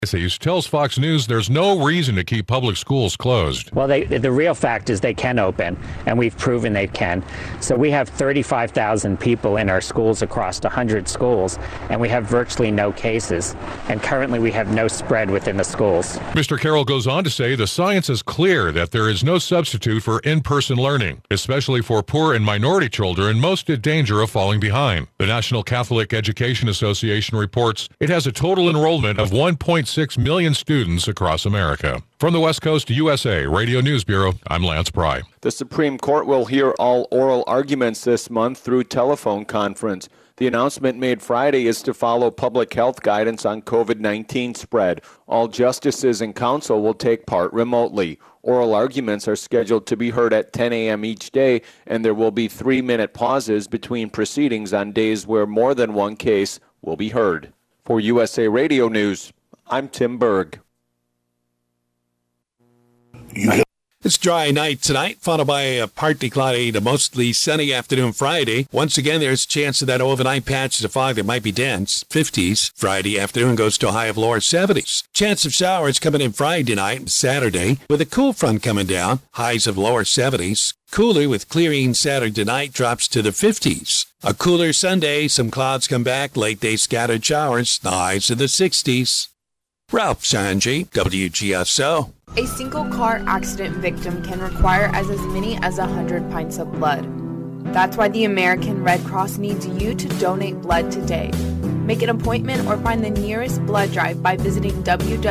He tells Fox News there's no reason to keep public schools closed. Well, the real fact is they can open, and we've proven they can. So we have 35,000 people in our schools across 100 schools, and we have virtually no cases. And currently we have no spread within the schools. Mr. Carroll goes on to say the science is clear that there is no substitute for in-person learning, especially for poor and minority children most in danger of falling behind. The National Catholic Education Association reports it has a total enrollment of 1.6 million students across America. From the West Coast USA Radio News Bureau, I'm Lance Pry. The Supreme Court will hear all oral arguments this month through telephone conference. The announcement made Friday is to follow public health guidance on COVID-19 spread. All justices and counsel will take part remotely. Oral arguments are scheduled to be heard at 10 a.m. each day, and there will be 3-minute pauses between proceedings on days where more than one case will be heard. For USA Radio News, I'm Tim Berg. It's a dry night tonight, followed by a partly cloudy to mostly sunny afternoon Friday. Once again, there's a chance of that overnight patch of fog that might be dense, 50s. Friday afternoon goes to a high of lower 70s. Chance of showers coming in Friday night and Saturday, with a cool front coming down, highs of lower 70s. Cooler with clearing Saturday night drops to the 50s. A cooler Sunday, some clouds come back, late day scattered showers, the highs of the 60s. Ralph Sanji, WGSO. A single car accident victim can require as many as 100 pints of blood. That's why the American Red Cross needs you to donate blood today. Make an appointment or find the nearest blood drive by visiting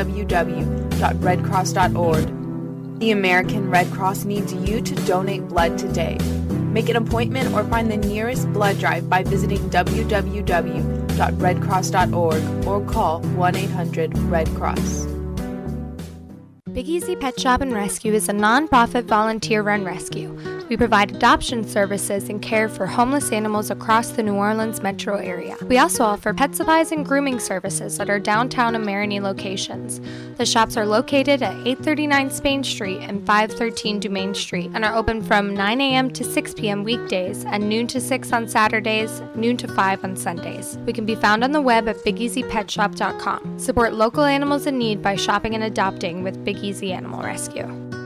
www.redcross.org. The American Red Cross needs you to donate blood today. Make an appointment or find the nearest blood drive by visiting www.redcross.org or call 1-800-RED-CROSS. Big Easy Pet Shop and Rescue is a non-profit volunteer-run rescue. We provide adoption services and care for homeless animals across the New Orleans metro area. We also offer pet supplies and grooming services at our downtown and Marigny locations. The shops are located at 839 Spain Street and 513 Dumaine Street and are open from 9 a.m. to 6 p.m. weekdays and noon to 6 on Saturdays, noon to 5 on Sundays. We can be found on the web at BigEasyPetShop.com. Support local animals in need by shopping and adopting with Big Easy Animal Rescue.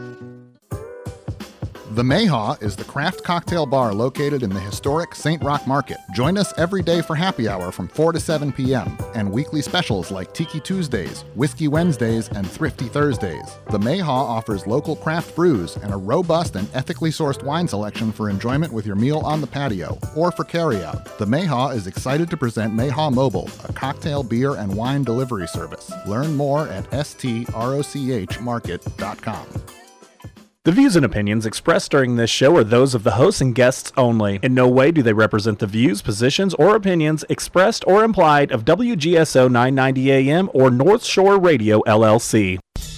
The Mayhaw is the craft cocktail bar located in the historic St. Roch Market. Join us every day for happy hour from 4 to 7 p.m. and weekly specials like Tiki Tuesdays, Whiskey Wednesdays, and Thrifty Thursdays. The Mayhaw offers local craft brews and a robust and ethically sourced wine selection for enjoyment with your meal on the patio or for carryout. The Mayhaw is excited to present Mayhaw Mobile, a cocktail, beer, and wine delivery service. Learn more at strochmarket.com. The views and opinions expressed during this show are those of the hosts and guests only. In no way do they represent the views, positions, or opinions expressed or implied of WGSO 990 AM or North Shore Radio, LLC.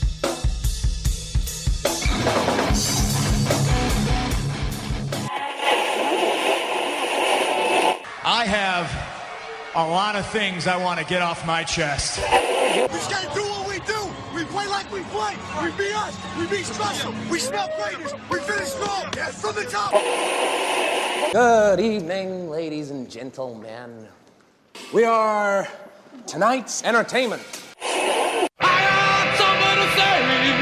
I have a lot of things I want to get off my chest. We just gotta do what we do. We play like we play. We be us. We be special. We smell greatness. We finish strong. Yes, from the top. Good evening, ladies and gentlemen. We are tonight's entertainment. I got something to say.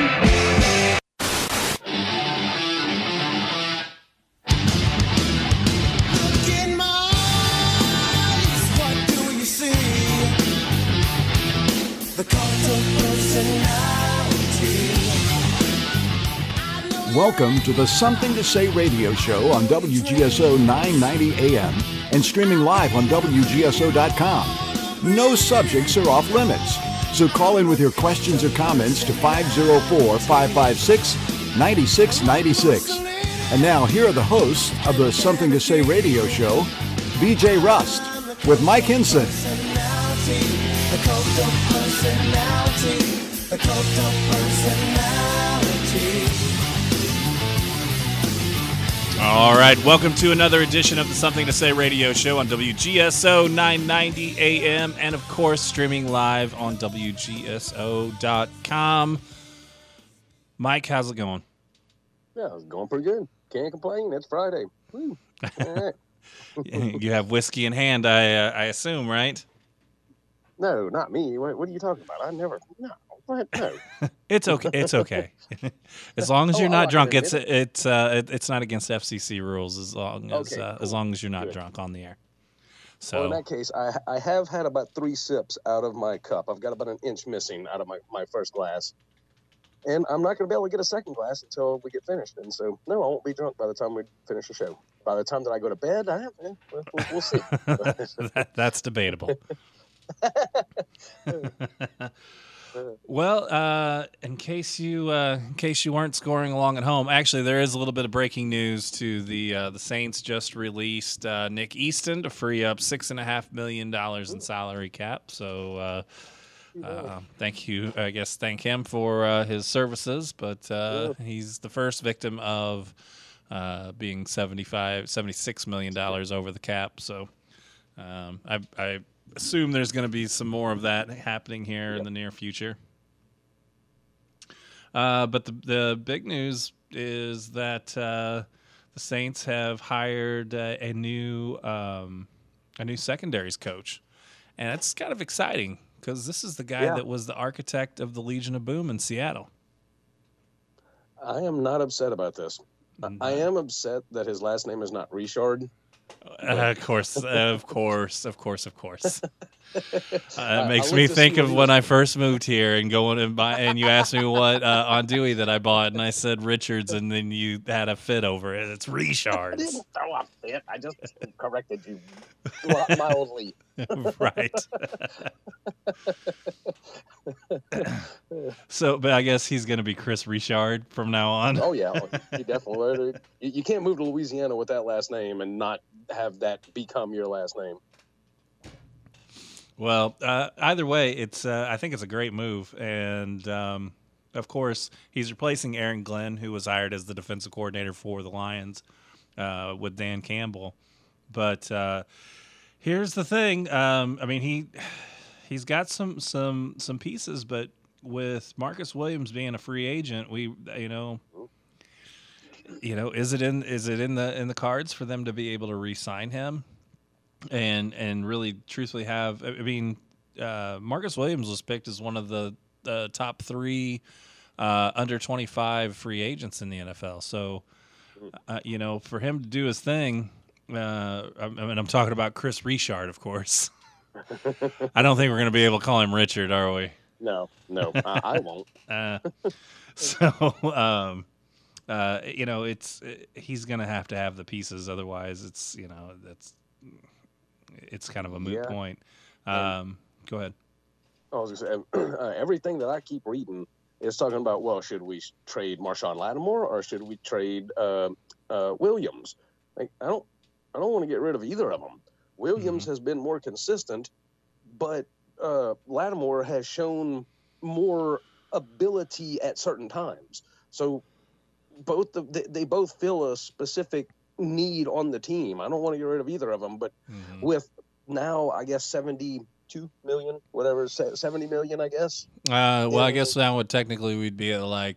Look in my eyes. What do you see? The cult of personality. Welcome to the Something to Say radio show on WGSO 990 AM and streaming live on WGSO.com. No subjects are off limits, so call in with your questions or comments to 504-556-9696. And now here are the hosts of the Something to Say radio show, BJ Rust with Mike Hinson. The cult of personality. The cult of personality. All right, welcome to another edition of the Something to Say radio show on WGSO 990 AM and, of course, streaming live on WGSO.com. Mike, how's it going? Yeah, it's going pretty good. Can't complain. It's Friday. Woo. All right. You have whiskey in hand, I assume, right? No, not me. What are you talking about? I never. No. What? No. It's okay. It's okay. As long as you're not drunk, it's not against FCC rules. As long as you're not drunk on the air. So well, in that case, I have had about 3 sips out of my cup. I've got about an inch missing out of my first glass, and I'm not going to be able to get a second glass until we get finished. And so, no, I won't be drunk by the time we finish the show. By the time that I go to bed, we'll see. That's debatable. Well, in case you weren't scoring along at home, actually there is a little bit of breaking news to the Saints just released Nick Easton to free up $6.5 million in salary cap. So thank him for his services, but he's the first victim of being $76 million over the cap. So I assume there's going to be some more of that happening here in the near future. But the big news is that the Saints have hired a new secondaries coach, and it's kind of exciting because this is the guy that was the architect of the Legion of Boom in Seattle. I am not upset about this. I am upset that his last name is not Richard. Of course. It makes me think of when I first moved here and going and you asked me what on Dewey that I bought, and I said Richards, and then you had a fit over it. It's Richards. I didn't throw a fit. I just corrected you mildly. Right. So, but I guess he's going to be Chris Richard from now on. Oh yeah, he definitely. You can't move to Louisiana with that last name and not have that become your last name. Well, either way, it's I think it's a great move, and of course he's replacing Aaron Glenn, who was hired as the defensive coordinator for the Lions with Dan Campbell. But here's the thing: I mean, he's got some pieces, but with Marcus Williams being a free agent, is it in the cards for them to be able to re-sign him and really truthfully have? I mean, Marcus Williams was picked as one of the top 3 under 25 free agents in the NFL. So, for him to do his thing, I'm talking about Chris Richard, of course. I don't think we're going to be able to call him Richard, are we? No, I won't. He's going to have the pieces. Otherwise, it's kind of a moot point. Go ahead. I was going to say, everything that I keep reading is talking about, well, should we trade Marshawn Lattimore or should we trade Williams? Like, I don't want to get rid of either of them. Williams has been more consistent, but Lattimore has shown more ability at certain times. So they both fill a specific need on the team. I don't want to get rid of either of them, but with now, I guess, 72 million, whatever, 70 million, I guess. I guess now we'd be at like,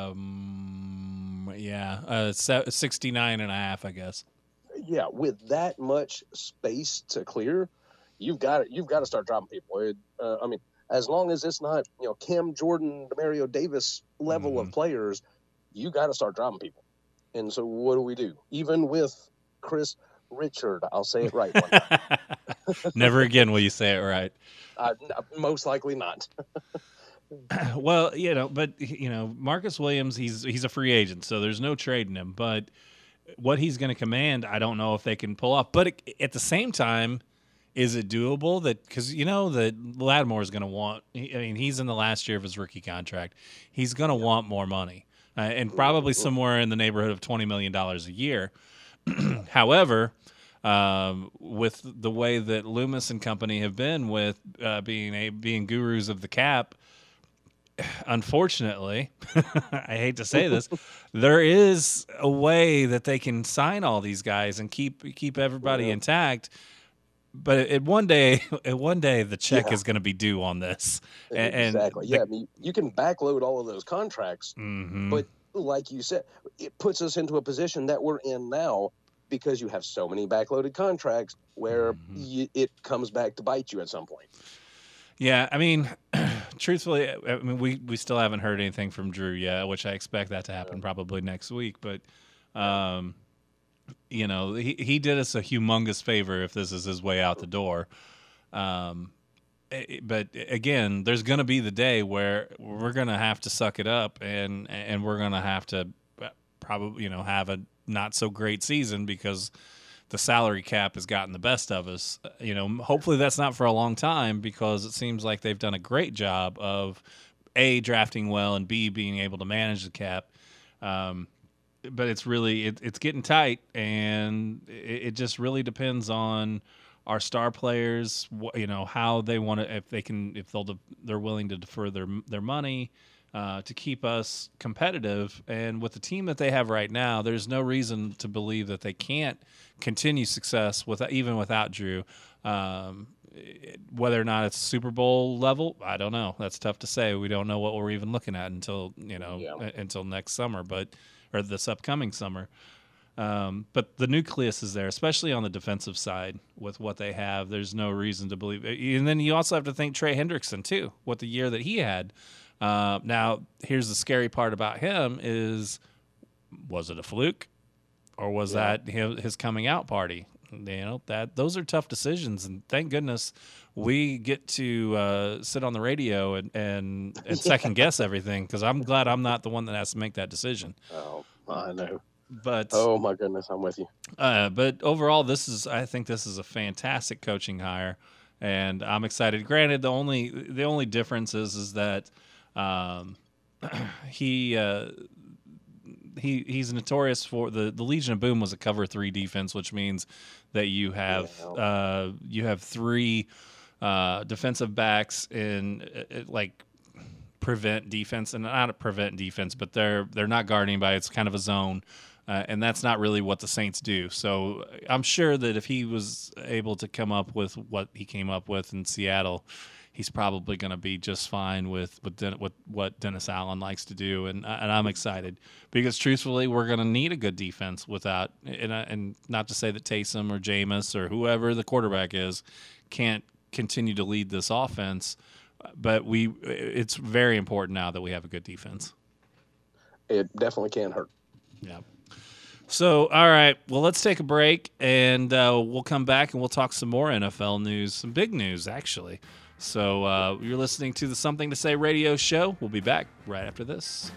69 and a half, I guess. Yeah, with that much space to clear, you've got to start dropping people. I mean, as long as it's not Cam Jordan, Demario Davis level of players, you got to start dropping people. And so what do? Even with Chris Richard, I'll say it right one time. Never again will you say it right. Most likely not. Well, but Marcus Williams, he's a free agent, so there's no trading him. But what he's going to command, I don't know if they can pull off. But at the same time, is it doable? Because that Lattimore is going to want. He's in the last year of his rookie contract. He's going to want more money, and probably somewhere in the neighborhood of $20 million a year. However, with the way that Loomis and company have been with being gurus of the cap, unfortunately, I hate to say this, there is a way that they can sign all these guys and keep everybody intact. But one day, the check is going to be due on this. Exactly. I mean, you can backload all of those contracts, but like you said, it puts us into a position that we're in now because you have so many backloaded contracts where it comes back to bite you at some point. Yeah, I mean, truthfully, we still haven't heard anything from Drew yet, which I expect that to happen probably next week. But, he did us a humongous favor if this is his way out the door. But again, there's going to be the day where we're going to have to suck it up, and we're going to have to probably have a not so great season because the salary cap has gotten the best of us. Hopefully that's not for a long time, because it seems like they've done a great job of A, drafting well, and B, being able to manage the cap. But it's really it's getting tight, and it just really depends on our star players, how they want to, if they're willing to defer their money to keep us competitive. And with the team that they have right now, there's no reason to believe that they can't continue success even without Drew. Whether or not it's Super Bowl level, I don't know. That's tough to say. We don't know what we're even looking at until next summer, or this upcoming summer. But the nucleus is there, especially on the defensive side with what they have. There's no reason to believe it. And then you also have to think Trey Hendrickson too, what the year that he had. Now, here's the scary part about him is, was it a fluke, or was that his coming out party? Those are tough decisions, and thank goodness we get to sit on the radio and second guess everything, because I'm glad I'm not the one that has to make that decision. Oh, I know. But oh my goodness, I'm with you. But overall, I think this is a fantastic coaching hire, and I'm excited. Granted, the only difference is that he's notorious for the Legion of Boom was a cover 3 defense, which means that you have three defensive backs in prevent defense, and not a prevent defense, but they're not guarding anybody. It's kind of a zone. And that's not really what the Saints do. So I'm sure that if he was able to come up with what he came up with in Seattle, he's probably going to be just fine with what Dennis Allen likes to do. And I'm excited, because truthfully, we're going to need a good defense without, and not to say that Taysom or Jameis or whoever the quarterback is can't continue to lead this offense, but it's very important now that we have a good defense. It definitely can hurt. Yeah. So, all right, well, let's take a break, and we'll come back and we'll talk some more NFL news, some big news, actually. So you're listening to the Something to Say radio show. We'll be back right after this.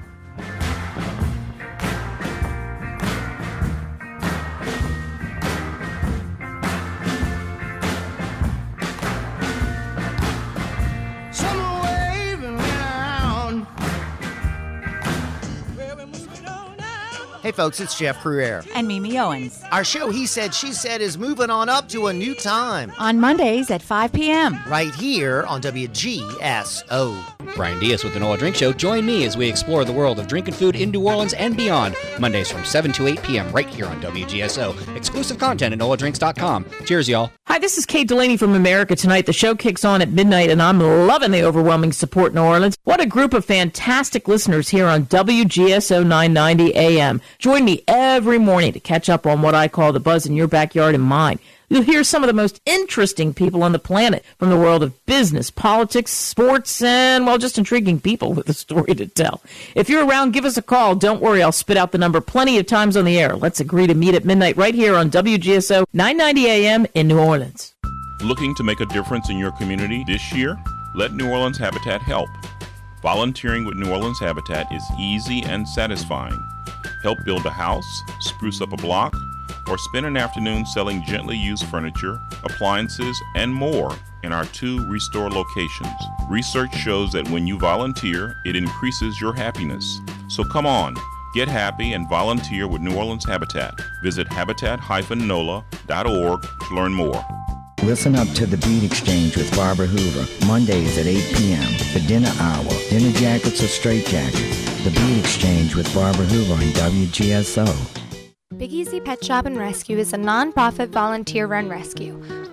Hey folks, it's Jeff Crouere. And Mimi Owens. Our show, He Said, She Said, is moving on up to a new time. On Mondays at 5 p.m. Right here on WGSO. Brian Diaz with the NOLA Drink Show. Join me as we explore the world of drinking food in New Orleans and beyond. Mondays from 7 to 8 p.m. right here on WGSO. Exclusive content at NOLADrinks.com. Cheers, y'all. Hi, this is Kate Delaney from America Tonight. The show kicks on at midnight, and I'm loving the overwhelming support in New Orleans. What a group of fantastic listeners here on WGSO 990 AM. Join me every morning to catch up on what I call the buzz in your backyard and mine. You'll hear some of the most interesting people on the planet from the world of business, politics, sports, and, well, just intriguing people with a story to tell. If you're around, give us a call. Don't worry, I'll spit out the number plenty of times on the air. Let's agree to meet at midnight right here on WGSO 990 AM in New Orleans. Looking to make a difference in your community this year? Let New Orleans Habitat help. Volunteering with New Orleans Habitat is easy and satisfying. Help build a house, spruce up a block, or spend an afternoon selling gently used furniture, appliances, and more in our 2 Restore locations. Research shows that when you volunteer, it increases your happiness. So come on, get happy and volunteer with New Orleans Habitat. Visit habitat-nola.org to learn more. Listen up to The Beat Exchange with Barbara Hoover, Mondays at 8 p.m. The dinner hour, dinner jackets or straight jackets. The Beat Exchange with Barbara Hoover on WGSO. Big Easy Pet Shop and Rescue is a non-profit volunteer-run rescue. We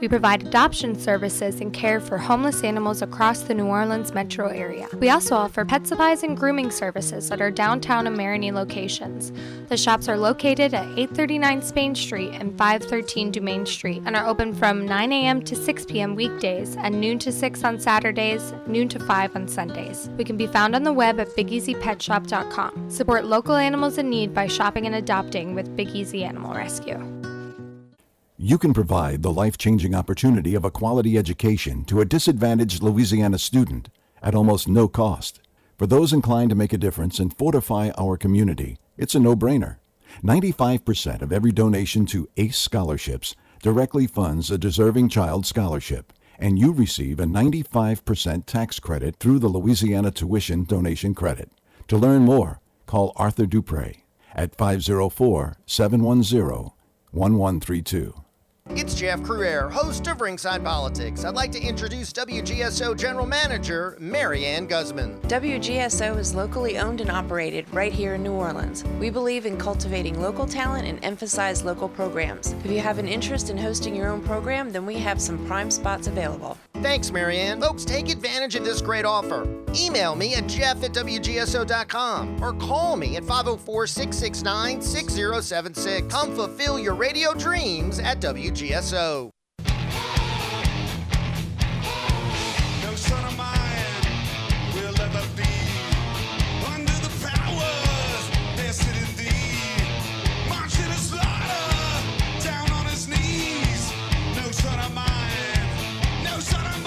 We provide adoption services and care for homeless animals across the New Orleans metro area. We also offer pet supplies and grooming services at our downtown and Marigny locations. The shops are located at 839 Spain Street and 513 Dumaine Street and are open from 9 a.m. to 6 p.m. weekdays and noon to 6 on Saturdays, noon to 5 on Sundays. We can be found on the web at BigEasyPetShop.com. Support local animals in need by shopping and adopting with Big Easy Animal Rescue. You can provide the life-changing opportunity of a quality education to a disadvantaged Louisiana student at almost no cost. For those inclined to make a difference and fortify our community, it's a no-brainer. 95% of every donation to ACE scholarships directly funds a deserving child scholarship, and you receive a 95% tax credit through the Louisiana Tuition Donation Credit. To learn more, call Arthur Dupre at 504-710-1132. It's Jeff Cruere, host of Ringside Politics. I'd like to introduce WGSO General Manager Marianne Guzman. WGSO is locally owned and operated right here in New Orleans. We believe in cultivating local talent and emphasize local programs. If you have an interest in hosting your own program, then we have some prime spots available. Thanks, Marianne. Folks, take advantage of this great offer. Email me at jeff@wgso.com or call me at 504-669-6076. Come fulfill your radio dreams at WGSO. No son of mine will ever be under the powers vested in thee. Marching a slaughter down on his knees. No son of mine, no son of mine.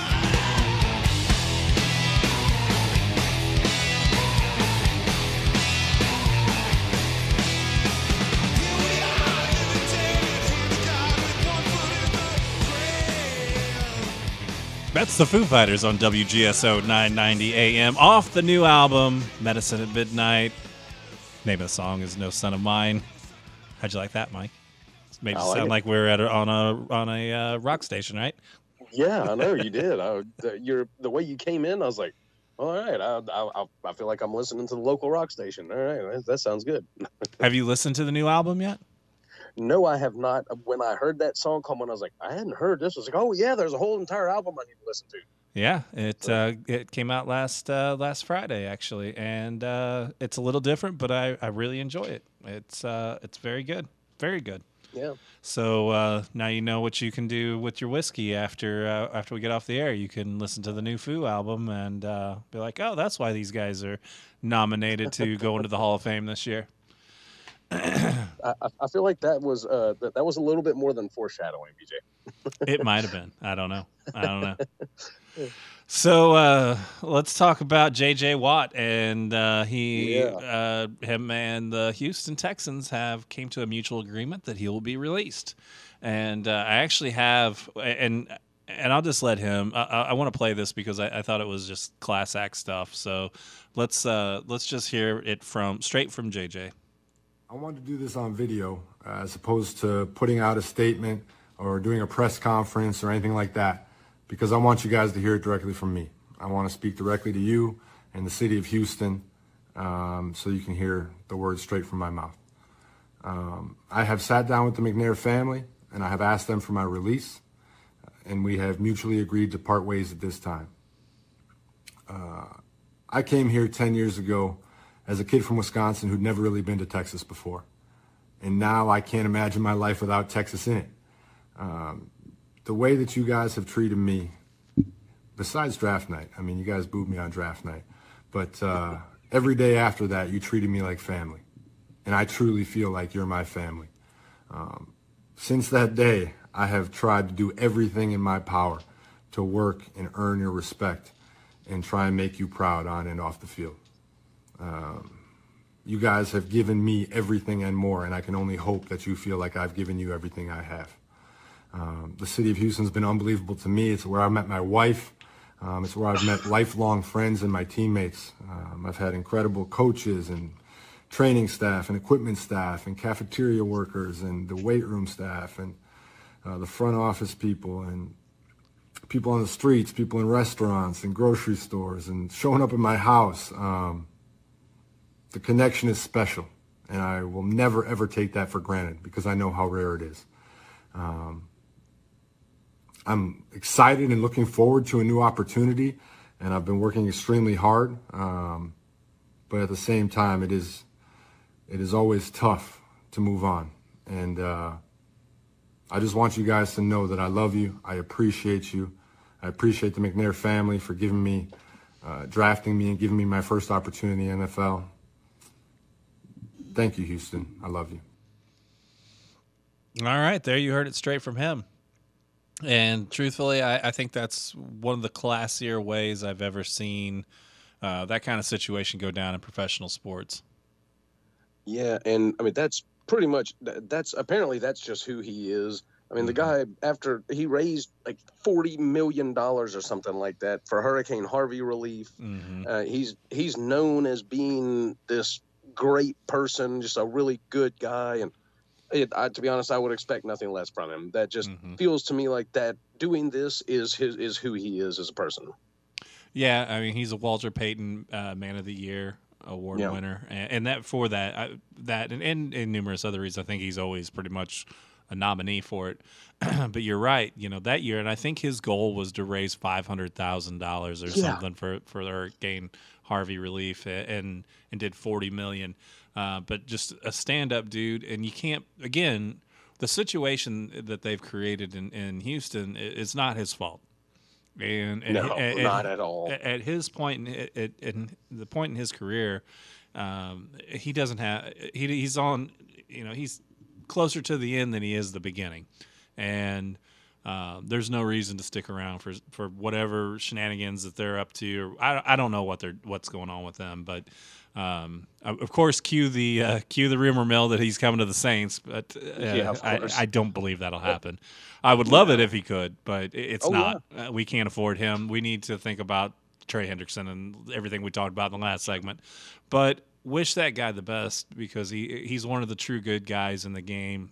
That's the Foo Fighters on WGSO 990 AM off the new album, Medicine at Midnight. Name of the song is No Son of Mine. How'd you like that, Mike? It made it sound like we're at on a rock station, right? Yeah, I know you did. The way you came in, I was like, all right, I feel like I'm listening to the local rock station. All right, that sounds good. Have you listened to the new album yet? No, I have not. When I heard that song come on, I was like, I hadn't heard this. I was like, oh yeah, there's a whole entire album I need to listen to. Yeah, it came out last Friday actually, and it's a little different, but I really enjoy it. It's very good, very good. Yeah. So now you know what you can do with your whiskey after we get off the air. You can listen to the new Foo album and be like, oh, that's why these guys are nominated to go into the Hall of Fame this year. I feel like that was a little bit more than foreshadowing, BJ. It might have been. I don't know. So let's talk about J.J. Watt, and him and the Houston Texans came to a mutual agreement that he will be released. And I actually have, and I'll just let him. I want to play this because I thought it was just class act stuff. So let's just hear it straight from J.J. I wanted to do this on video as opposed to putting out a statement or doing a press conference or anything like that, because I want you guys to hear it directly from me. I want to speak directly to you and the city of Houston so you can hear the words straight from my mouth. I have sat down with the McNair family and I have asked them for my release, and we have mutually agreed to part ways at this time. I came here 10 years ago as a kid from Wisconsin who'd never really been to Texas before. And now I can't imagine my life without Texas in it. The way that you guys have treated me, besides draft night, I mean, you guys booed me on draft night, but every day after that, you treated me like family. And I truly feel like you're my family. Since that day, I have tried to do everything in my power to work and earn your respect and try and make you proud on and off the field. You guys have given me everything and more, and I can only hope that you feel like I've given you everything I have. The city of Houston's been unbelievable to me. It's where I met my wife. It's where I've met lifelong friends and my teammates. I've had incredible coaches and training staff and equipment staff and cafeteria workers and the weight room staff and the front office people and people on the streets, people in restaurants and grocery stores and showing up at my house. The connection is special, and I will never, ever take that for granted because I know how rare it is. I'm excited and looking forward to a new opportunity, and I've been working extremely hard. But at the same time, it is always tough to move on. And I just want you guys to know that I love you. I appreciate you. I appreciate the McNair family for giving me, drafting me and giving me my first opportunity in the NFL. Thank you, Houston. I love you. All right, there you heard it straight from him. And truthfully, I think that's one of the classier ways I've ever seen that kind of situation go down in professional sports. Yeah, and I mean that's pretty much that's just who he is. I mean, the guy, after he raised like $40 million or something like that for Hurricane Harvey relief, he's known as being this great person, just a really good guy. And to be honest, I would expect nothing less from him. That just feels to me like that doing this is who he is as a person. Yeah, I mean, he's a Walter Payton Man of the Year award winner, and and numerous other reasons. I think he's always pretty much a nominee for it. But you're right, that year, and I think his goal was to raise $500,000 or something for the Hurricane Harvey relief, and did $40 million. But just a stand-up dude, and you can't. Again, the situation that they've created in Houston is not his fault. And not at all. At his point, at the point in his career, he doesn't have. He's on. He's closer to the end than he is the beginning, and there's no reason to stick around for whatever shenanigans that they're up to. Or I don't know what's going on with them, but of course, cue the rumor mill that he's coming to the Saints, but I don't believe that'll happen. I would love it if he could, but it's not. Yeah. We can't afford him. We need to think about Trey Hendrickson and everything we talked about in the last segment. But wish that guy the best, because he's one of the true good guys in the game.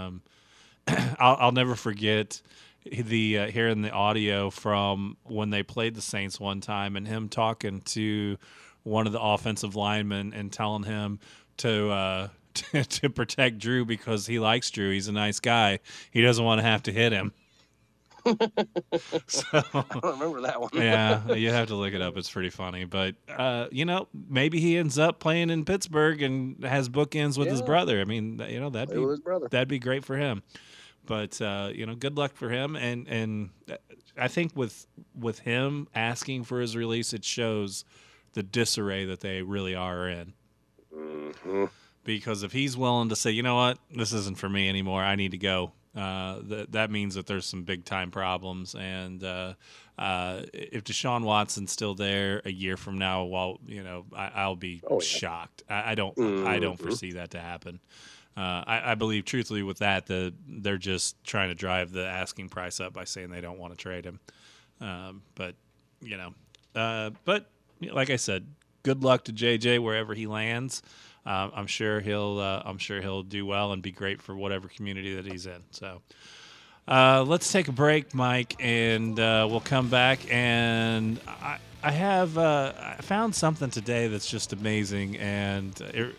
I'll never forget hearing the audio from when they played the Saints one time, and him talking to one of the offensive linemen and telling him to protect Drew because he likes Drew. He's a nice guy. He doesn't want to have to hit him. So, I don't remember that one. Yeah, you have to look it up. It's pretty funny. But, maybe he ends up playing in Pittsburgh and has bookends with his brother. I mean, that'd be great for him. But, good luck for him. And I think with him asking for his release, it shows the disarray that they really are in. Mm-hmm. Because if he's willing to say, you know what, this isn't for me anymore, I need to go, that means that there's some big time problems. And if Deshaun Watson's still there a year from now, I'll be shocked. I don't foresee that to happen. I believe truthfully with that they're just trying to drive the asking price up by saying they don't want to trade him. But like I said, good luck to JJ wherever he lands. I'm sure he'll do well and be great for whatever community that he's in. So let's take a break, Mike, and we'll come back. And I found something today that's just amazing, and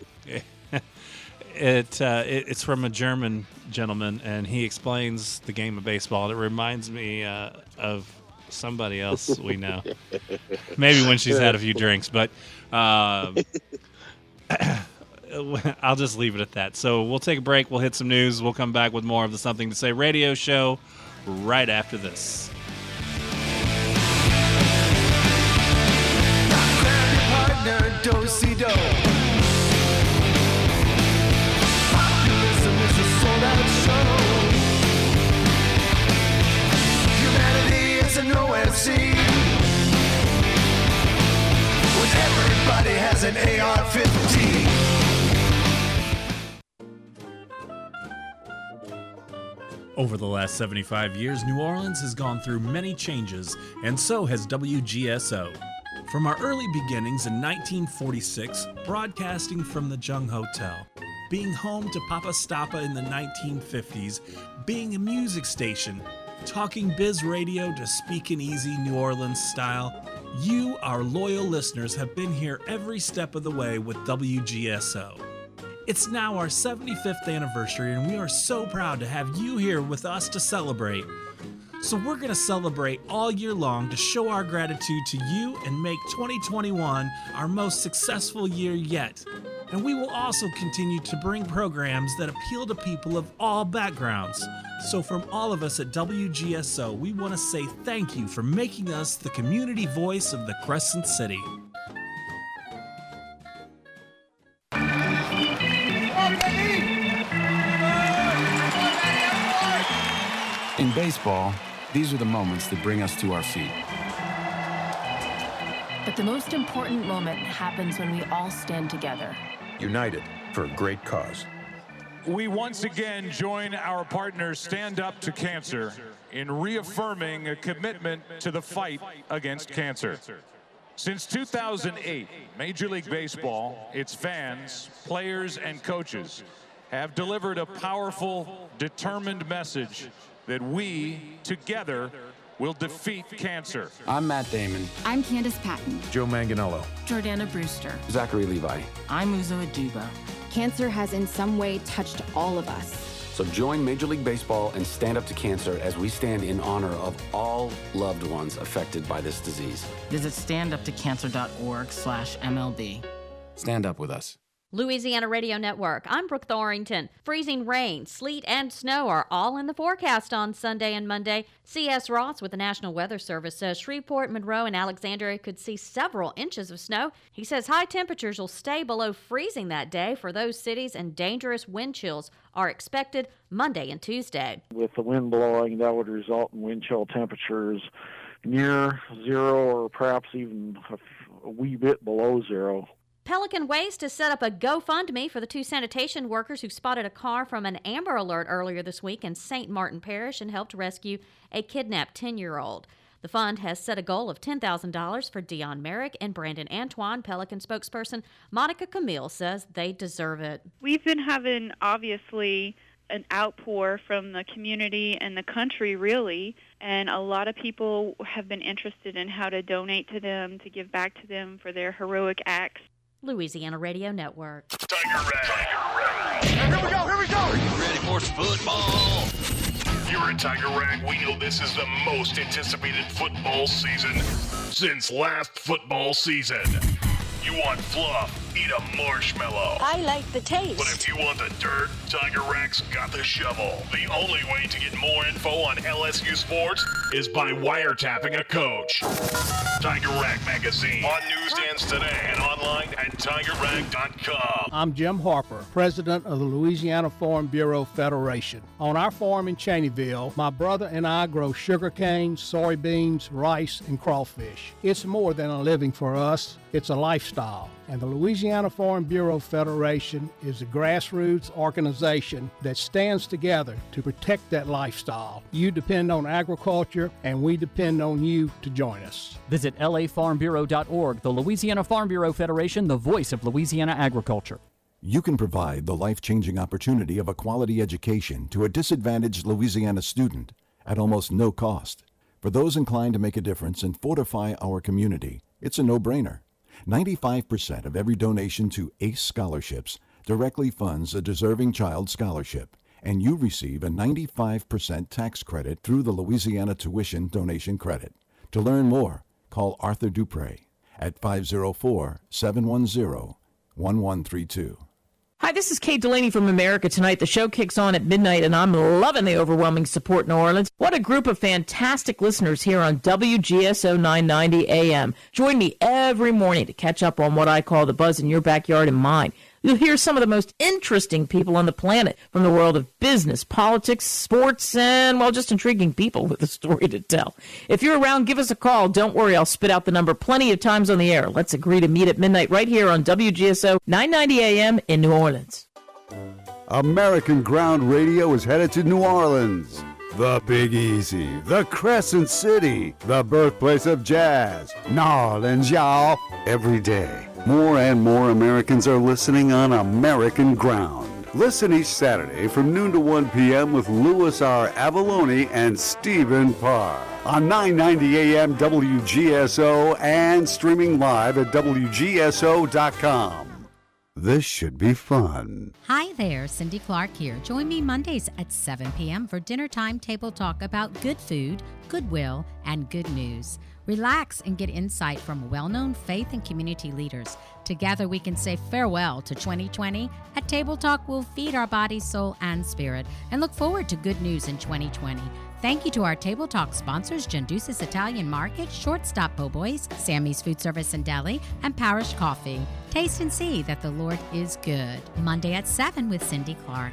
it's from a German gentleman, and he explains the game of baseball. And it reminds me of somebody else we know, maybe when she's had a few drinks, but I'll just leave it at that. So we'll take a break. We'll hit some news. We'll come back with more of the Something to Say radio show right after this. Populism is a sold-out show. Humanity is an OFC. When everybody has an AR-15. Over the last 75 years, New Orleans has gone through many changes, and so has WGSO. From our early beginnings in 1946, broadcasting from the Jung Hotel, being home to Papa Stappa in the 1950s, being a music station, talking biz radio to speaking easy New Orleans style, you, our loyal listeners, have been here every step of the way with WGSO. It's now our 75th anniversary, and we are so proud to have you here with us to celebrate. So we're going to celebrate all year long to show our gratitude to you and make 2021 our most successful year yet. And we will also continue to bring programs that appeal to people of all backgrounds. So from all of us at WGSO, we want to say thank you for making us the community voice of the Crescent City. In baseball, these are the moments that bring us to our feet. But the most important moment happens when we all stand together. United for a great cause. We once again join our partners Stand Up to Cancer in reaffirming a commitment to the fight against cancer. Since 2008, Major League Baseball, its fans, players, and coaches have delivered a powerful, determined message that we, together, will defeat cancer. I'm Matt Damon. I'm Candace Patton. Joe Manganiello. Jordana Brewster. Zachary Levi. I'm Uzo Aduba. Cancer has in some way touched all of us. So join Major League Baseball and Stand Up to Cancer as we stand in honor of all loved ones affected by this disease. Visit standuptocancer.org/MLB. Stand up with us. Louisiana Radio Network. I'm Brooke Thorington. Freezing rain, sleet, and snow are all in the forecast on Sunday and Monday. C.S. Ross with the National Weather Service says Shreveport, Monroe, and Alexandria could see several inches of snow. He says high temperatures will stay below freezing that day for those cities, and dangerous wind chills are expected Monday and Tuesday. With the wind blowing, that would result in wind chill temperatures near zero or perhaps even a wee bit below zero. Pelican Waste has set up a GoFundMe for the two sanitation workers who spotted a car from an Amber Alert earlier this week in St. Martin Parish and helped rescue a kidnapped 10-year-old. The fund has set a goal of $10,000 for Dion Merrick and Brandon Antoine. Pelican spokesperson Monica Camille says they deserve it. We've been having, obviously, an outpour from the community and the country, really, and a lot of people have been interested in how to donate to them, to give back to them for their heroic acts. Louisiana Radio Network. Tiger Rag. Here we go. Are you ready for football? Here at Tiger Rag, we know this is the most anticipated football season since last football season. You want fluff? Eat a marshmallow. I like the taste. But if you want the dirt, Tiger Rag's got the shovel. The only way to get more info on LSU sports is by wiretapping a coach. Tiger Rag Magazine on newsstands today and online at TigerRag.com. I'm Jim Harper, president of the Louisiana Farm Bureau Federation. On our farm in Cheneyville, my brother and I grow sugarcane, soybeans, rice, and crawfish. It's more than a living for us. It's a lifestyle. And the Louisiana Farm Bureau Federation is a grassroots organization that stands together to protect that lifestyle. You depend on agriculture, and we depend on you to join us. Visit lafarmbureau.org, the Louisiana Farm Bureau Federation, the voice of Louisiana agriculture. You can provide the life-changing opportunity of a quality education to a disadvantaged Louisiana student at almost no cost. For those inclined to make a difference and fortify our community, it's a no-brainer. 95% of every donation to ACE scholarships directly funds a deserving child scholarship, and you receive a 95% tax credit through the Louisiana Tuition Donation Credit. To learn more, call Arthur Dupre at 504-710-1132. Hi, this is Kate Delaney from America Tonight. The show kicks on at midnight, and I'm loving the overwhelming support in New Orleans. What a group of fantastic listeners here on WGSO 990 AM. Join me every morning to catch up on what I call the buzz in your backyard and mine. You'll hear some of the most interesting people on the planet from the world of business, politics, sports, and, well, just intriguing people with a story to tell. If you're around, give us a call. Don't worry, I'll spit out the number plenty of times on the air. Let's agree to meet at midnight right here on WGSO 990 AM in New Orleans. American Ground Radio is headed to New Orleans. The Big Easy, the Crescent City, the birthplace of jazz. New Orleans, y'all. Every day, more and more Americans are listening on American Ground. Listen each Saturday from noon to 1 p.m. with Louis R. Avalone and Stephen Parr on 990 AM WGSO and streaming live at WGSO.com. This should be fun. Hi there, Cindy Clark here. Join me Mondays at 7 p.m. for dinner time table talk about good food, goodwill, and good news. Relax and get insight from well-known faith and community leaders. Together we can say farewell to 2020. At Table Talk, we'll feed our body, soul, and spirit and look forward to good news in 2020. Thank you to our Table Talk sponsors, Gendusis Italian Market, Shortstop Po' Boys, Sammy's Food Service and Deli, and Parish Coffee. Taste and see that the Lord is good. Monday at 7 with Cindy Clark.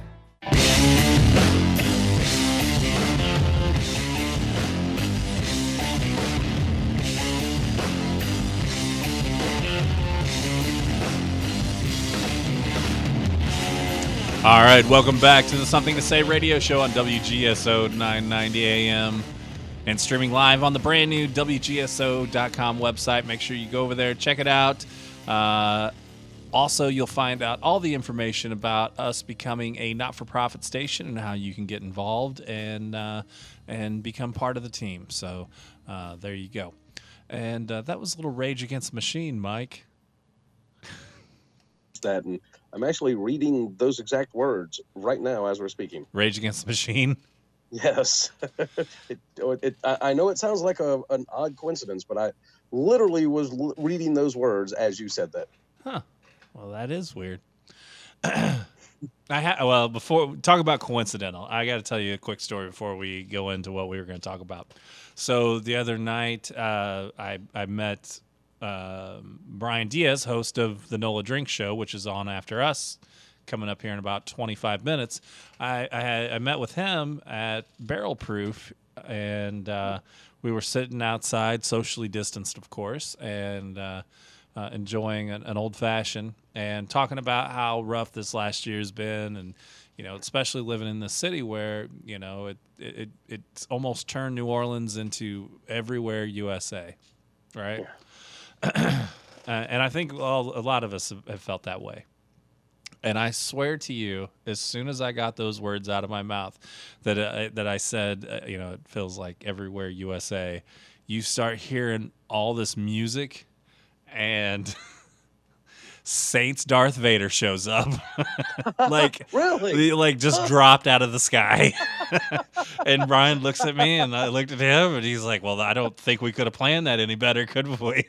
All right, welcome back to the Something to Say radio show on WGSO 990 AM and streaming live on the brand new WGSO.com website. Make sure you go over there, check it out. Also, you'll find out all the information about us becoming a not-for-profit station and how you can get involved and become part of the team. So there you go. And that was a little Rage Against the Machine, Mike. That and I'm actually reading those exact words right now as we're speaking. Rage Against the Machine? Yes. I know it sounds like an odd coincidence, but I literally was reading those words as you said that. Huh. Well, that is weird. Before talk about coincidental, I got to tell you a quick story before we go into what we were going to talk about. So the other night, I met Brian Diaz, host of the NOLA Drink Show, which is on after us, coming up here in about 25 minutes. I met with him at Barrel Proof, and we were sitting outside, socially distanced, of course, and enjoying an old-fashioned and talking about how rough this last year's been, and especially living in the city where it's almost turned New Orleans into everywhere USA, right? Yeah. And I think a lot of us have felt that way. And I swear to you, as soon as I got those words out of my mouth, that I said, it feels like everywhere USA, you start hearing all this music, and Saints Darth Vader shows up, really, just dropped out of the sky. And Brian looks at me, and I looked at him, and he's like, "Well, I don't think we could have planned that any better, could we?"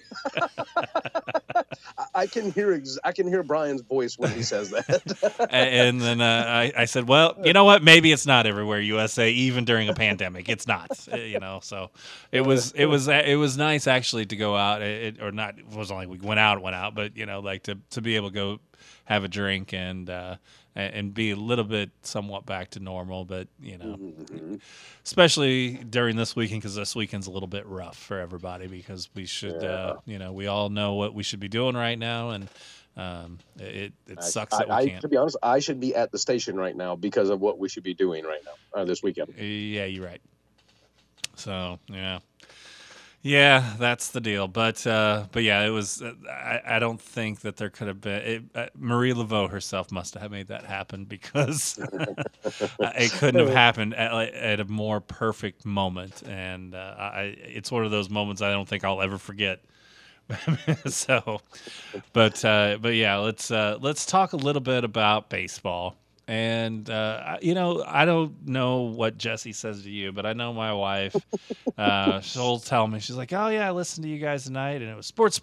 I can hear Brian's voice when he says that. And then I said, "Well, you know what? Maybe it's not everywhere USA, even during a pandemic. It's not, So it was nice actually to go out. It wasn't like we went out, but to be able to go have a drink and be a little bit somewhat back to normal, but especially during this weekend, because this weekend's a little bit rough for everybody, because we should we all know what we should be doing right now, and it sucks that we can't. To be honest, I should be at the station right now because of what we should be doing right now this weekend. Yeah, you're right. So yeah, that's the deal. But yeah, it was. I don't think that there could have been. Marie Laveau herself must have made that happen, because it couldn't have happened at a more perfect moment. And it's one of those moments I don't think I'll ever forget. So, but yeah, let's talk a little bit about baseball. And, I don't know what Jesse says to you, but I know my wife, she'll tell me, she's like, "Oh, yeah, I listened to you guys tonight, and it was sports."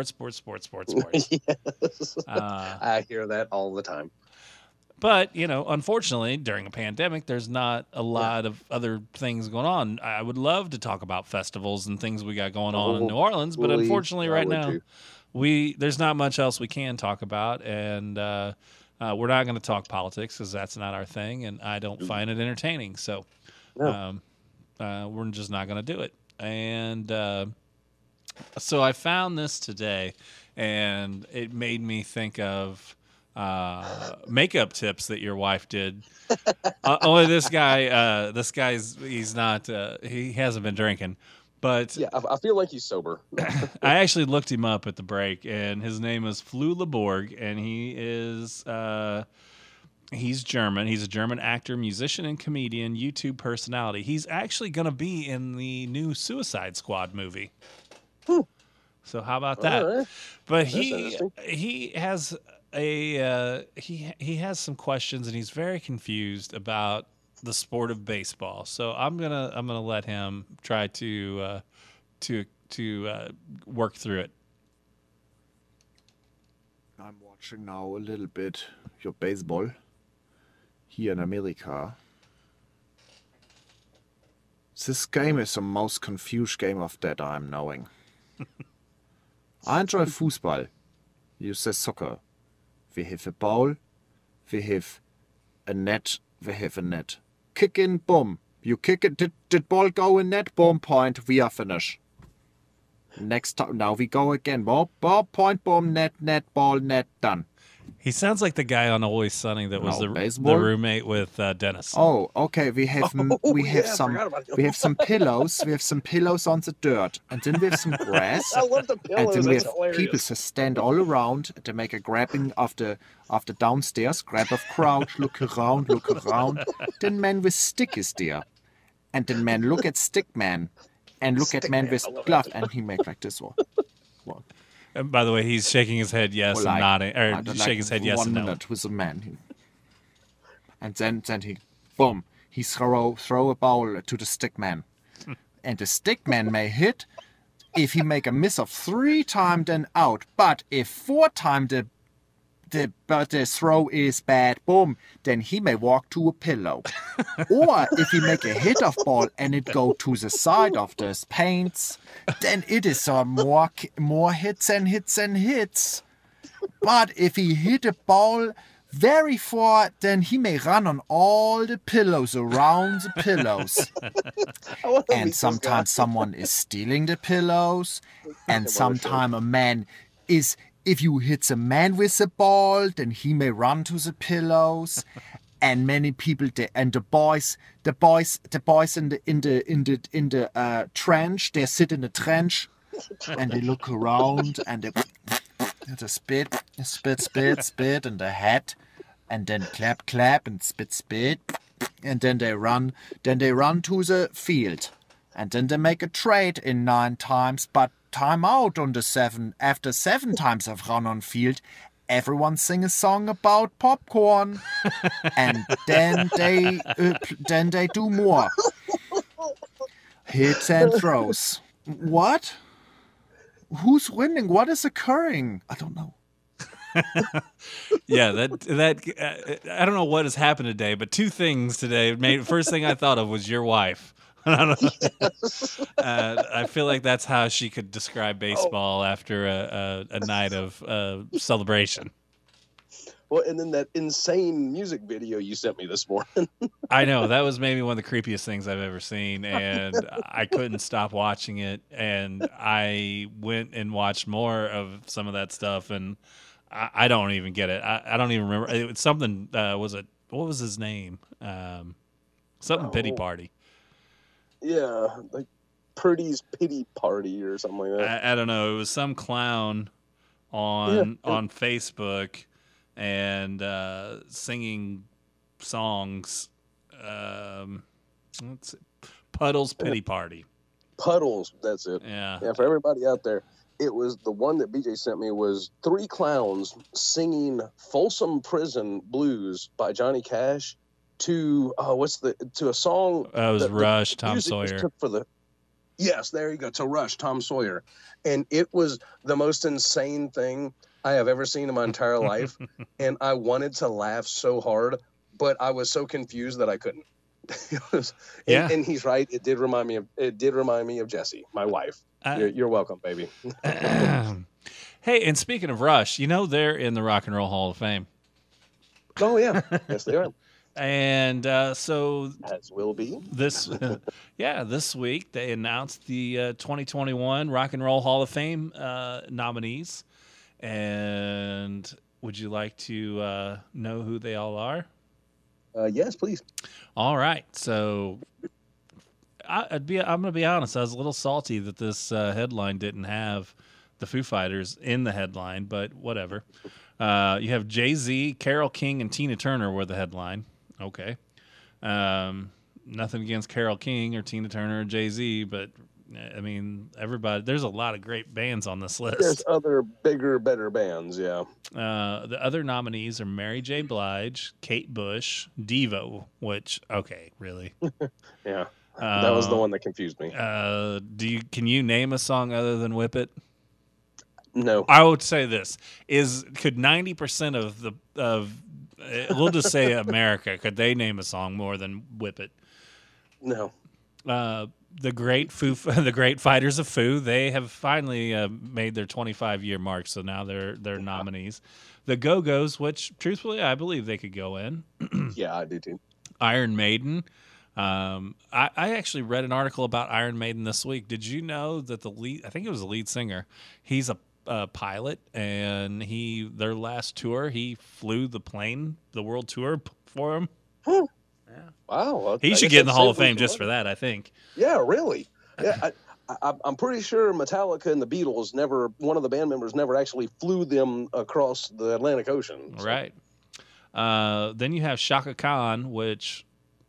Yes. I hear that all the time. But, unfortunately, during a pandemic, there's not a lot of other things going on. I would love to talk about festivals and things we got going on in New Orleans, but unfortunately right now, there's not much else we can talk about, and we're not going to talk politics because that's not our thing, and I don't find it entertaining. So we're just not going to do it. And so I found this today, and it made me think of makeup tips that your wife did. Only this guy's he hasn't been drinking. But yeah, I feel like he's sober. I actually looked him up at the break, and his name is Flu Leborg, and he's German. He's a German actor, musician, and comedian, YouTube personality. He's actually going to be in the new Suicide Squad movie. So how about that? Right. But he has he has some questions, and he's very confused about the sport of baseball. So I'm gonna let him try to work through it. I'm watching now a little bit your baseball here in America. This game is the most confused game of that I'm knowing. I enjoy football. You say soccer. We have a ball. We have a net. We have a net. Kick in, boom. You kick it. Did ball go in net? Boom, point. We are finished. Next time, now we go again. Ball, point, boom, net, ball, net, done. He sounds like the guy on Always Sunny that was the roommate with Dennis. Oh, okay. We have some pillows. We have some pillows on the dirt, and then we have some grass. I love the pillows. And then we That's have hilarious. people that stand all around to make a grabbing of the downstairs, grab of crowd, look around. Then man with stick is there, and then man look at stick man, and look at man with glove, and he make like this one. And by the way, he's shaking his head yes and nodding, or shaking his head yes and no. 1 minute with a man, and then he, boom, he throw a ball to the stick man, and the stick man may hit. If he make a miss of 3 times, then out. But if 4 times the throw is bad, boom, then he may walk to a pillow. Or if he make a hit of ball and it go to the side of the paints, then it is more hits and hits and hits. But if he hit a ball very far, then he may run on all the pillows around the pillows. And sometimes someone is stealing the pillows, and sometimes a man is. If you hit a man with a ball, then he may run to the pillows, and many people and the boys in the trench, they sit in the trench, and they look around, and they spit in the hat, and then clap and spit, and then they run to the field, and then they make a trade in 9 times, but time out on the 7. After 7 times I've run on field, everyone sing a song about popcorn, and then they do more hits and throws. What? Who's winning? What is occurring? I don't know. Yeah, that I don't know what has happened today, but 2 things today. First thing I thought of was your wife. I don't know. I feel like that's how she could describe baseball after a night of celebration. Well, and then that insane music video you sent me this morning. I know. That was maybe one of the creepiest things I've ever seen, and I couldn't stop watching it. And I went and watched more of some of that stuff, and I don't even get it. I don't even remember. It was something, what was his name? Something Pity Party. Yeah, like Purdy's Pity Party or something like that. I don't know. It was some clown on Facebook and singing songs. Let's see. Puddles Pity Party. Puddles, that's it. Yeah. Yeah, for everybody out there, it was the one that BJ sent me was 3 clowns singing Folsom Prison Blues by Johnny Cash to a song. It was Rush, Tom Sawyer. Yes, there you go. To Rush, Tom Sawyer. And it was the most insane thing I have ever seen in my entire life. And I wanted to laugh so hard, but I was so confused that I couldn't. And he's right. It did remind me of Jessie, my wife. You're welcome, baby. Hey, and speaking of Rush, they're in the Rock and Roll Hall of Fame. Oh yeah, yes they are. And so as will be this week they announced the 2021 Rock and Roll Hall of Fame nominees. And would you like to know who they all are? Yes, please. All right. So I'm going to be honest. I was a little salty that this headline didn't have the Foo Fighters in the headline, but whatever. You have Jay-Z, Carole King, and Tina Turner were the headline. Okay. Nothing against Carole King or Tina Turner or Jay-Z, but I mean, everybody. There's a lot of great bands on this list. There's other bigger, better bands. Yeah. The other nominees are Mary J. Blige, Kate Bush, Devo. Which, okay, really? Yeah. That was the one that confused me. Can you name a song other than Whip It? No. I would say this could 90% of we'll just say America, could they name a song more than Whip It? No. The great Fighters of Foo, they have finally made their 25-year mark, so now they're nominees. The Go-Go's, which truthfully I believe they could go in. Yeah, I do too. Iron Maiden. I actually read an article about Iron Maiden this week. Did you know that I think it was the lead singer, he's a pilot, and their last tour, he flew the plane, the world tour for him. Yeah. Wow. Well, He should get in the Hall of Fame just for that, I think. Yeah, really. Yeah, I'm pretty sure Metallica and the Beatles one of the band members never actually flew them across the Atlantic Ocean. So. Right. Then you have Shaka Khan, which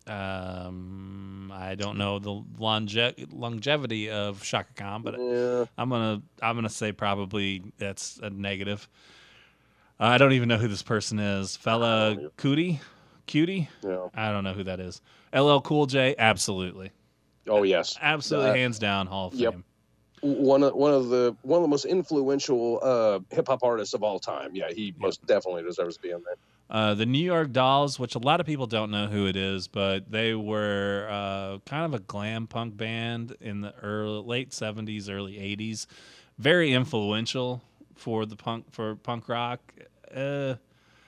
I don't know the longevity of Shaka Khan, but yeah. I'm gonna say probably that's a negative. I don't even know who this person is. Fela Kuti? Yeah. I don't know who that is. LL Cool J, absolutely. Oh yes, absolutely, hands down, Hall of Fame. One of the most influential hip hop artists of all time. Yeah, he most definitely deserves to be in there. The New York Dolls, which a lot of people don't know who it is, but they were kind of a glam punk band in the late 70s, early 80s. Very influential for punk rock. I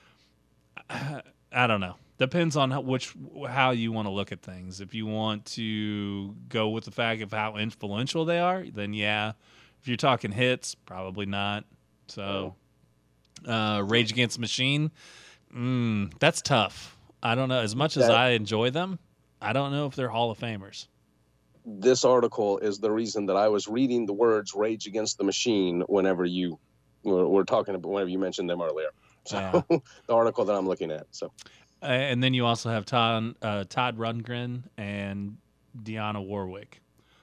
don't know. Depends on how you want to look at things. If you want to go with the fact of how influential they are, then yeah. If you're talking hits, probably not. So, Rage Against the Machine, that's tough. I don't know. As much as I enjoy them, I don't know if they're Hall of Famers. This article is the reason that I was reading the words Rage Against the Machine whenever you were talking about, whenever you mentioned them earlier. So the article that I'm looking at. So. And then you also have Todd Rundgren and Dionne Warwick.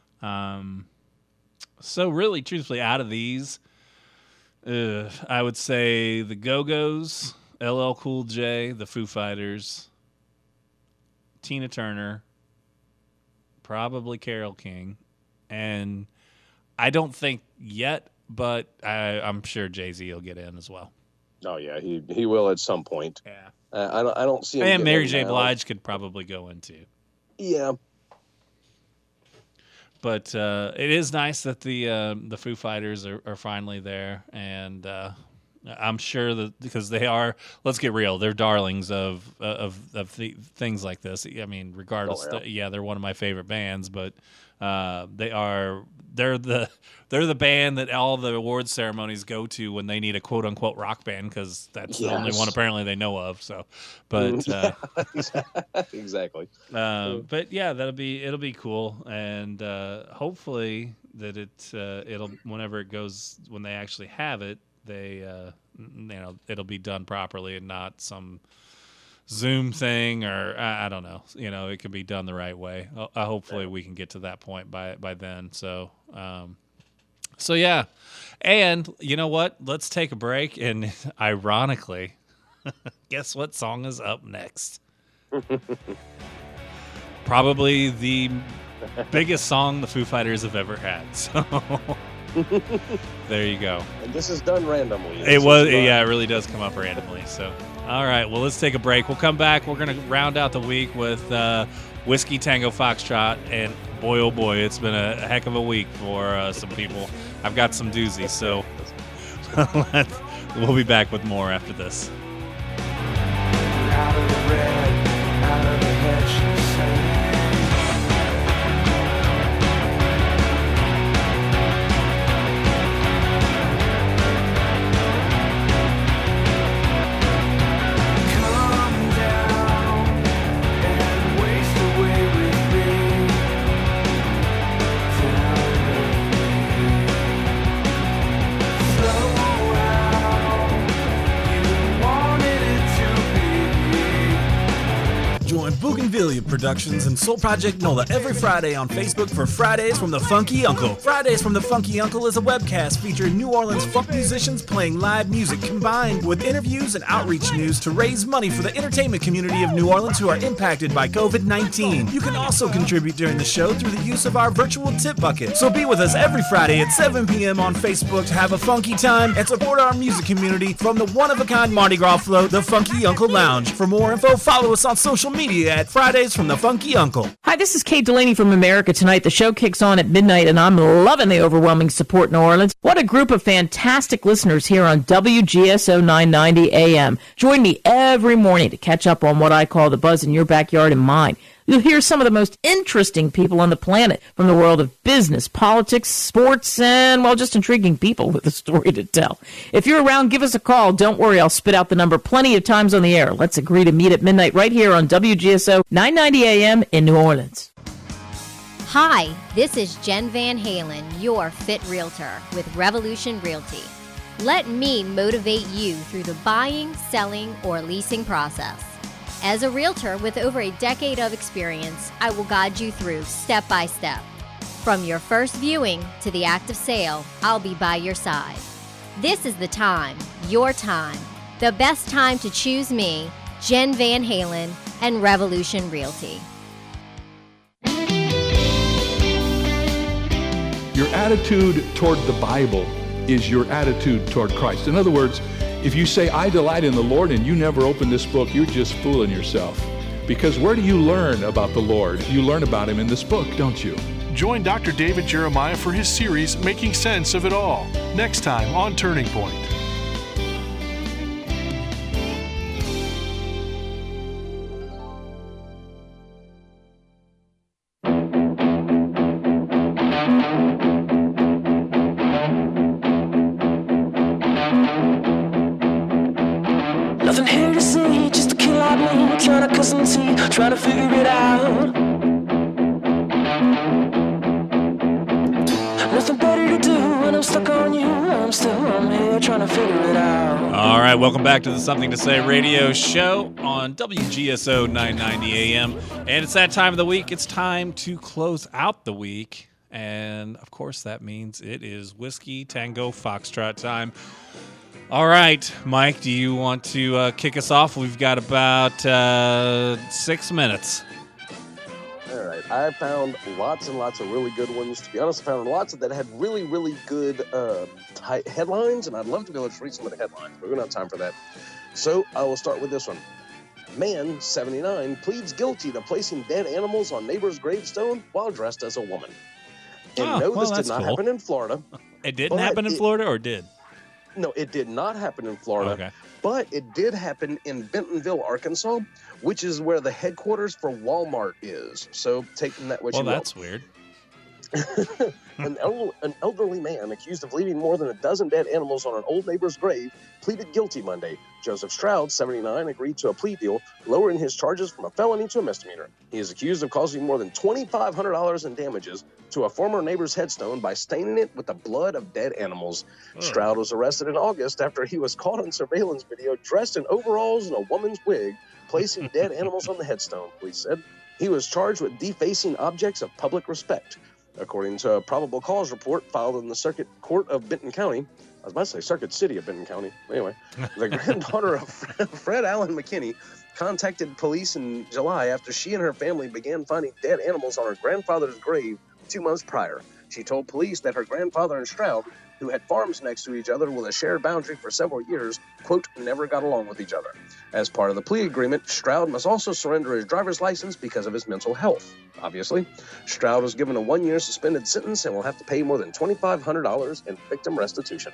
So really, truthfully, out of these, I would say the Go-Go's, LL Cool J, the Foo Fighters, Tina Turner, probably Carole King, and I don't think yet, but I'm sure Jay-Z will get in as well. Oh yeah, he will at some point. Yeah. I don't see him. And Mary J. Blige could probably go in too. Yeah. But it is nice that the Foo Fighters are finally there, and I'm sure that because they are. Let's get real, they're darlings of things like this. I mean, regardless, they're one of my favorite bands, but they're the band that all the awards ceremonies go to when they need a quote unquote rock band, because that's the only one apparently they know of. So, but exactly. But yeah, it'll be cool, and hopefully that it'll when they actually have it, it'll be done properly and not some Zoom thing, or I don't know. It can be done the right way. Hopefully we can get to that point by then. So yeah. And you know what? Let's take a break. And ironically, guess what song is up next? Probably the biggest song the Foo Fighters have ever had. So there you go. And this is done randomly. It really does come up randomly. So. All right, well, let's take a break. We'll come back. We're going to round out the week with Whiskey Tango Foxtrot, and boy, oh boy, it's been a heck of a week for some people. I've got some doozies, so we'll be back with more after this. Out of the red, out of the head, she said. Wanted it to be Sevilla Productions and Soul Project NOLA every Friday on Facebook for Fridays from the Funky Uncle. Fridays from the Funky Uncle is a webcast featuring New Orleans folk musicians playing live music combined with interviews and outreach news to raise money for the entertainment community of New Orleans who are impacted by COVID-19. You can also contribute during the show through the use of our virtual tip bucket. So be with us every Friday at 7 p.m. on Facebook to have a funky time and support our music community from the one-of-a-kind Mardi Gras float, the Funky Uncle Lounge. For more info, follow us on social media at Fridays from the Funky Uncle. Hi, this is Kate Delaney from America Tonight. The show kicks on at midnight, and I'm loving the overwhelming support in New Orleans. What a group of fantastic listeners here on WGSO 990 AM. Join me every morning to catch up on what I call the buzz in your backyard and mine. You'll hear some of the most interesting people on the planet from the world of business, politics, sports, and, well, just intriguing people with a story to tell. If you're around, give us a call. Don't worry, I'll spit out the number plenty of times on the air. Let's agree to meet at midnight right here on WGSO 990 AM in New Orleans. Hi, this is Jen Van Halen, your Fit Realtor with Revolution Realty. Let me motivate you through the buying, selling, or leasing process. As a realtor with over a decade of experience, I will guide you through step by step. From your first viewing to the act of sale, I'll be by your side. This is the time, your time, the best time to choose me, Jen Van Halen, and Revolution Realty. Your attitude toward the Bible is your attitude toward Christ. In other words, if you say, I delight in the Lord, and you never open this book, you're just fooling yourself. Because where do you learn about the Lord? You learn about him in this book, don't you? Join Dr. David Jeremiah for his series, Making Sense of It All, next time on Turning Point. Nothing here to see, just a kill out me, trying to cuss and see, trying to figure it out. Nothing better to do when I'm stuck on you. I'm here trying to figure it out. All right, welcome back to the Something to Say radio show on WGSO 990 AM. And it's that time of the week. It's time to close out the week. And, of course, that means it is Whiskey Tango Foxtrot time. All right, Mike, do you want to kick us off? We've got about 6 minutes. All right, I found lots and lots of really good ones. To be honest, I found lots that had really, really good headlines, and I'd love to be able to read some of the headlines, but we don't have time for that. So I will start with this one. Man, 79, pleads guilty to placing dead animals on neighbor's gravestone while dressed as a woman. And this did not happen in Florida. It didn't happen in Florida, or did? No, it did not happen in Florida, okay. But it did happen in Bentonville, Arkansas, which is where the headquarters for Walmart is. So taking that what you will. Well, that's weird. An elderly man accused of leaving more than a dozen dead animals on an old neighbor's grave pleaded guilty Monday. Joseph Stroud, 79, agreed to a plea deal, lowering his charges from a felony to a misdemeanor. He is accused of causing more than $2,500 in damages to a former neighbor's headstone by staining it with the blood of dead animals. Stroud was arrested in August after he was caught on surveillance video dressed in overalls and a woman's wig, placing dead animals on the headstone, police said. He was charged with defacing objects of public respect. According to a probable cause report filed in the Circuit Court of Benton County, I was about to say Circuit City of Benton County. Anyway, the granddaughter of Fred Allen McKinney contacted police in July after she and her family began finding dead animals on her grandfather's grave 2 months prior. She told police that her grandfather and Stroud, who had farms next to each other with a shared boundary for several years, quote, never got along with each other. As part of the plea agreement, Stroud must also surrender his driver's license because of his mental health. Obviously, Stroud was given a 1-year suspended sentence and will have to pay more than $2,500 in victim restitution.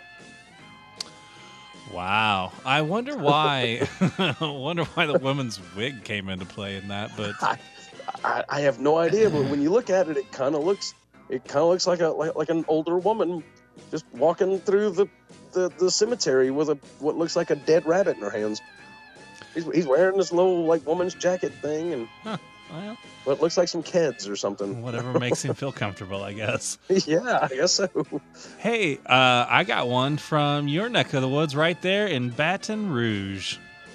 Wow. I wonder why the woman's wig came into play in that, but I have no idea, but when you look at it, it kind of looks like an older woman just walking through the cemetery with what looks like a dead rabbit in her hands. He's wearing this little woman's jacket thing, and well, it looks like some Keds or something. Whatever makes him feel comfortable, I guess. Yeah, I guess so. Hey, I got one from your neck of the woods right there in Baton Rouge.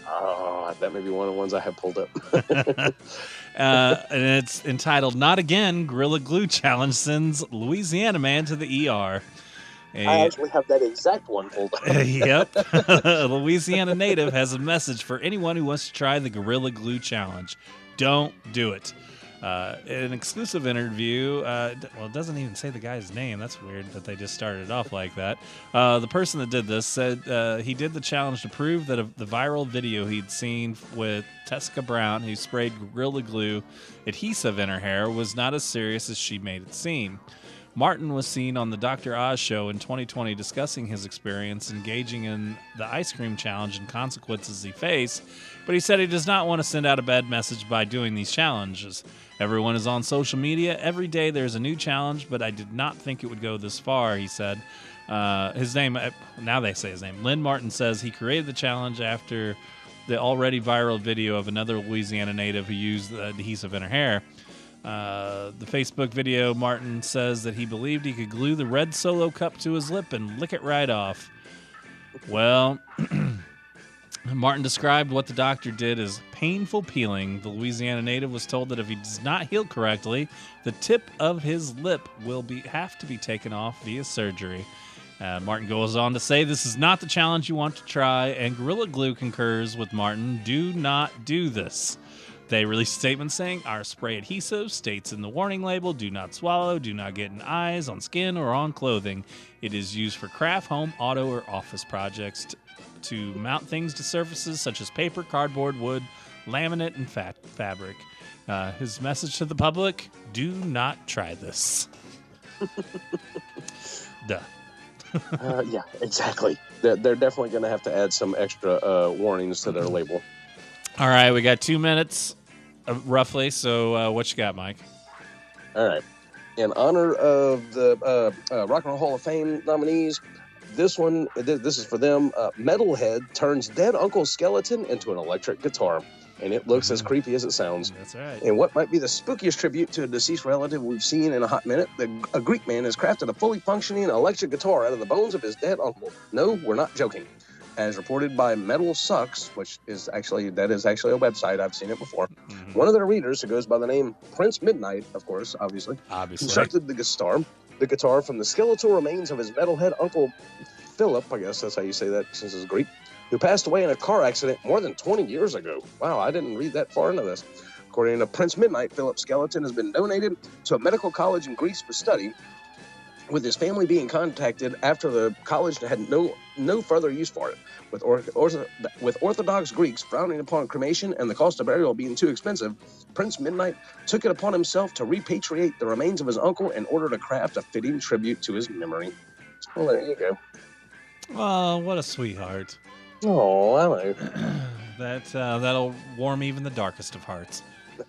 Oh, that may be one of the ones I have pulled up. And it's entitled "Not Again." Gorilla Glue Challenge sends Louisiana man to the ER. I actually have that exact one pulled up. Yep. A Louisiana native has a message for anyone who wants to try the Gorilla Glue Challenge. Don't do it. In an exclusive interview, it doesn't even say the guy's name. That's weird that they just started it off like that. The person that did this said he did the challenge to prove that the viral video he'd seen with Tessica Brown, who sprayed Gorilla Glue adhesive in her hair, was not as serious as she made it seem. Martin was seen on the Dr. Oz show in 2020 discussing his experience engaging in the ice cream challenge and consequences he faced, but he said he does not want to send out a bad message by doing these challenges. Everyone is on social media. Every day there's a new challenge, but I did not think it would go this far, he said. His name, now they say his name, Lynn Martin, says he created the challenge after the already viral video of another Louisiana native who used the adhesive in her hair. The Facebook video, Martin says that he believed he could glue the red Solo cup to his lip and lick it right off. Well, Martin described what the doctor did as painful peeling. The Louisiana native was told that if he does not heal correctly, the tip of his lip will have to be taken off via surgery. Martin goes on to say this is not the challenge you want to try, and Gorilla Glue concurs with Martin. Do not do this. They released a statement saying, our spray adhesive states in the warning label, do not swallow, do not get in eyes, on skin, or on clothing. It is used for craft, home, auto, or office projects to mount things to surfaces such as paper, cardboard, wood, laminate, and fabric. His message to the public, do not try this. Duh. Yeah, exactly. They're definitely going to have to add some extra warnings to their label. All right, we got 2 minutes, roughly. So what you got, Mike? All right. In honor of the Rock and Roll Hall of Fame nominees, this is for them. Metalhead turns dead uncle's skeleton into an electric guitar, and it looks as creepy as it sounds. That's right. And what might be the spookiest tribute to a deceased relative we've seen in a hot minute, a Greek man has crafted a fully functioning electric guitar out of the bones of his dead uncle. No, we're not joking. As reported by Metal Sucks, which is actually a website. I've seen it before. Mm-hmm. One of their readers, who goes by the name Prince Midnight, of course, obviously, constructed the guitar from the skeletal remains of his metalhead uncle Philip, I guess that's how you say that since it's Greek, who passed away in a car accident more than 20 years ago. Wow, I didn't read that far into this. According to Prince Midnight, Philip's skeleton has been donated to a medical college in Greece for study, with his family being contacted after the college had no further use for it. With Orthodox Greeks frowning upon cremation and the cost of burial being too expensive, Prince Midnight took it upon himself to repatriate the remains of his uncle in order to craft a fitting tribute to his memory. Well, there you go. Oh, what a sweetheart. Oh, I know. That'll warm even the darkest of hearts.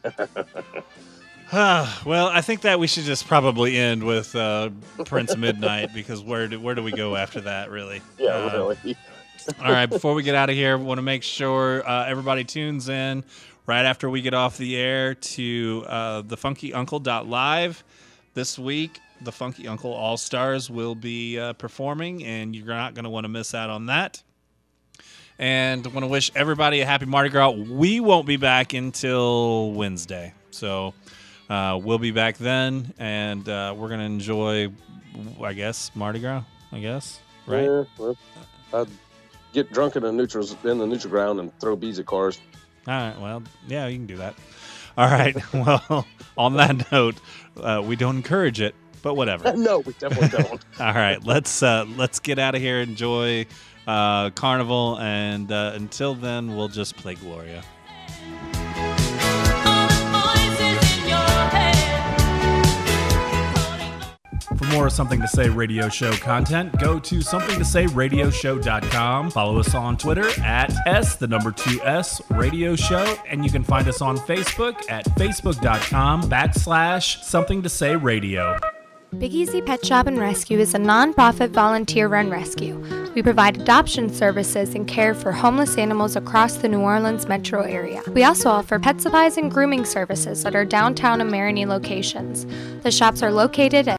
Well, I think that we should just probably end with Prince Midnight, because where do we go after that, really? Yeah, really. All right, before we get out of here, we want to make sure everybody tunes in right after we get off the air to thefunkyuncle.live. This week, the Funky Uncle All-Stars will be performing, and you're not going to want to miss out on that. And I want to wish everybody a happy Mardi Gras. We won't be back until Wednesday, so we'll be back then, and we're going to enjoy, I guess, Mardi Gras, right? Yeah, well, I'd get drunk in the neutral ground and throw beads at cars. All right, well, yeah, you can do that. All right, well, on that note, we don't encourage it, but whatever. No, we definitely don't. All right, let's get out of here, enjoy Carnival, and until then, we'll just play Gloria. For more Something to Say Radio Show content, go to somethingtosay.radioshow.com. Follow us on Twitter at S2S Radio Show, and you can find us on Facebook at facebook.com/Something to Say Radio. Big Easy Pet Shop and Rescue is a non-profit volunteer-run rescue. We provide adoption services and care for homeless animals across the New Orleans metro area. We also offer pet supplies and grooming services at our downtown and Marigny locations. The shops are located at